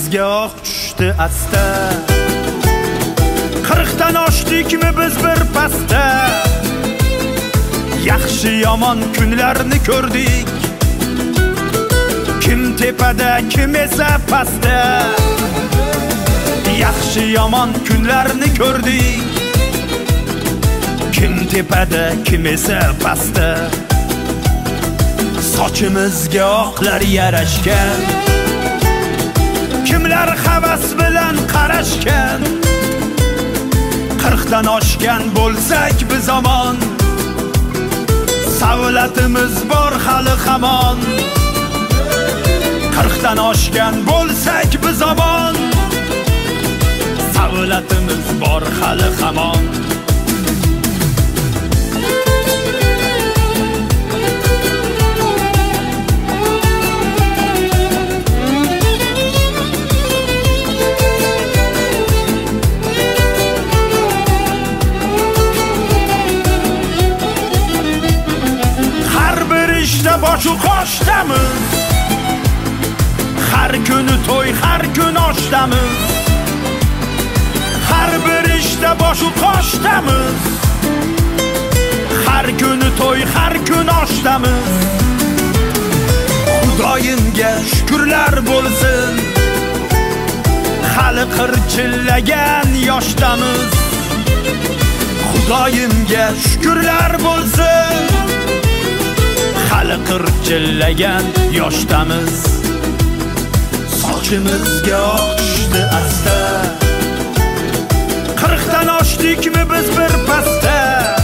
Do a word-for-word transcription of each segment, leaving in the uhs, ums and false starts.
sochimizga oq tushdi asta. Qirqdan oshdikmi biz bir pasta. Yaxshi yomon kunlarni ko'rdik. Kim tepada, kim esa pasta. Yaxshi yomon kunlarni ko'rdik. Kim tepada, kim esa pasta. Sochimizga oqlar yarashgan. Kimlar havas bilan qarashgan. Qirqdan oshgan bo'lsak biz zamon. Savlatimiz bor hali hamon. Qirqdan oshgan bo'lsak biz zamon. Savlatimiz bor hali hamon. Boshu qoshdamiz. Har kuni to'y, har kun oshdamiz. Har bir ishda boshu qoshdamiz. Har kuni to'y, har kun oshdamiz. Xudoyimga shukrlar bo'lsin. Hali qirchillagan yoshdamiz. Xudoyimga shukrlar bo'lsin. Hali qirchillagan yoshdamiz. Sochimizga oq tushdi asta. Qirqdan oshdikmi biz bir pasta.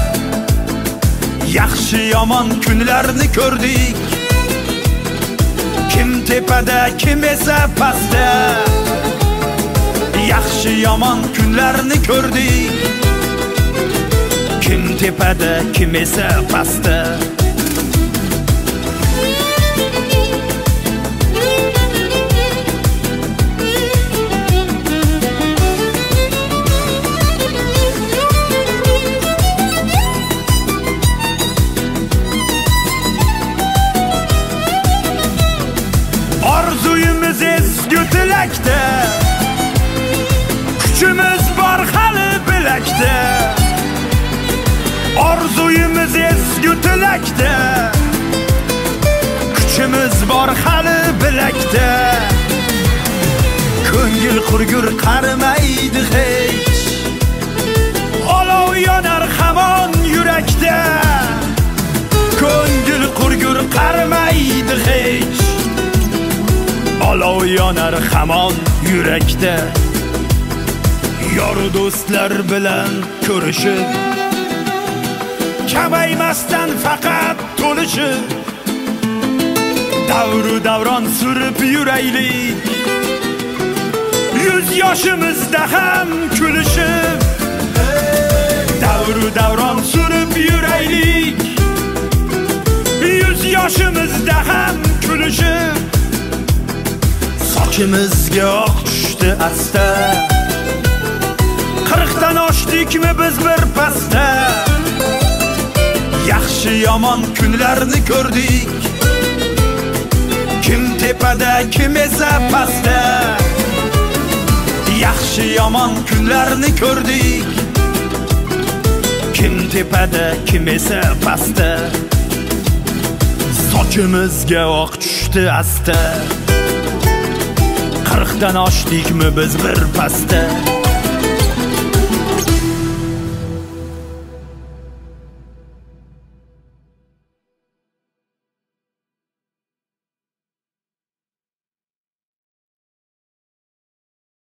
Yaxshi yomon kunlarni ko'rdik. Kim tepada, kim esa pasta. Yaxshi yomon kunlarni ko'rdik. Kim tepada, kim esa pasta. Orzuyimiz ezgu tilakda. Kuchimiz bor hali bilakda. Orzuyimiz ezgu tilakda. Kuchimiz bor hali bilakda. Ko'ngil qurgur qarimaydi hech. Olov yonar hamon yurakda. Ko'ngil qurgur qarimaydi hech. Olov yonar hamon yurakda. Yor do'stlar bilan ko'rishib, kamaymasdan faqat to'lishib, davru davron surib yuraylik. Yuz yoshimizda ham kulishib, davru davron surib yuraylik. Yuz yoshimizda ham kulishib. Sochimizga oq tushdi asta. Qirqdan oshdikmi biz bir pasta. Yaxshi yomon kunlarni ko'rdik. Kim tepada, kim esa pasta. Yaxshi yomon kunlarni ko'rdik. Kim tepada, kim esa pasta. Sochimizga oq tushdi asta. Qirqdan oshdikmi biz bir pasta.